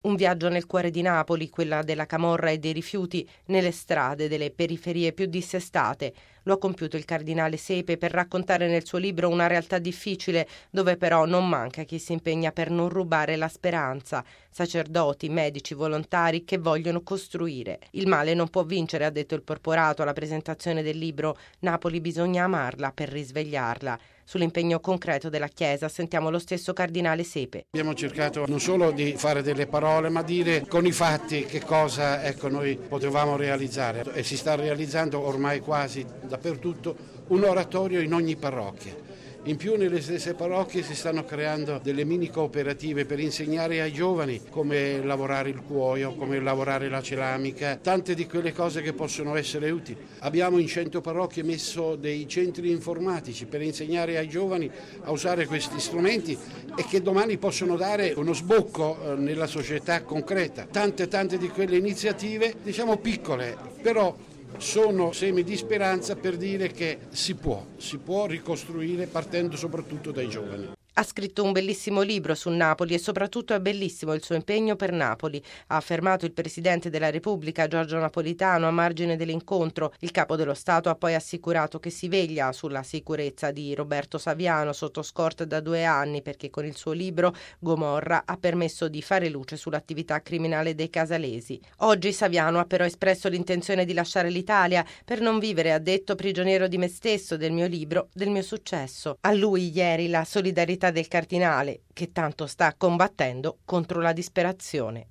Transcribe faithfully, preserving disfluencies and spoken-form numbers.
Un viaggio nel cuore di Napoli, quella della camorra e dei rifiuti, nelle strade delle periferie più dissestate. Lo ha compiuto il cardinale Sepe per raccontare nel suo libro una realtà difficile, dove però non manca chi si impegna per non rubare la speranza. Sacerdoti, medici, volontari che vogliono costruire. Il male non può vincere, ha detto il porporato alla presentazione del libro. Napoli bisogna amarla per risvegliarla. Sull'impegno concreto della Chiesa sentiamo lo stesso cardinale Sepe. Abbiamo cercato non solo di fare delle parole, ma dire con i fatti che cosa ecco, noi potevamo realizzare. E si sta realizzando ormai quasi dappertutto un oratorio in ogni parrocchia. In più nelle stesse parrocchie si stanno creando delle mini cooperative per insegnare ai giovani come lavorare il cuoio, come lavorare la ceramica, tante di quelle cose che possono essere utili. Abbiamo in cento parrocchie messo dei centri informatici per insegnare ai giovani a usare questi strumenti e che domani possono dare uno sbocco nella società concreta. Tante tante di quelle iniziative, diciamo piccole, però sono semi di speranza per dire che si può, si può ricostruire partendo soprattutto dai giovani. Ha scritto un bellissimo libro su Napoli e soprattutto è bellissimo il suo impegno per Napoli, ha affermato il Presidente della Repubblica Giorgio Napolitano a margine dell'incontro. Il Capo dello Stato ha poi assicurato che si veglia sulla sicurezza di Roberto Saviano, sotto scorta da due anni perché con il suo libro Gomorra ha permesso di fare luce sull'attività criminale dei casalesi. Oggi Saviano ha però espresso l'intenzione di lasciare l'Italia per non vivere, ha detto, prigioniero di me stesso, del mio libro, del mio successo. A lui ieri la solidarietà del cardinale, che tanto sta combattendo contro la disperazione.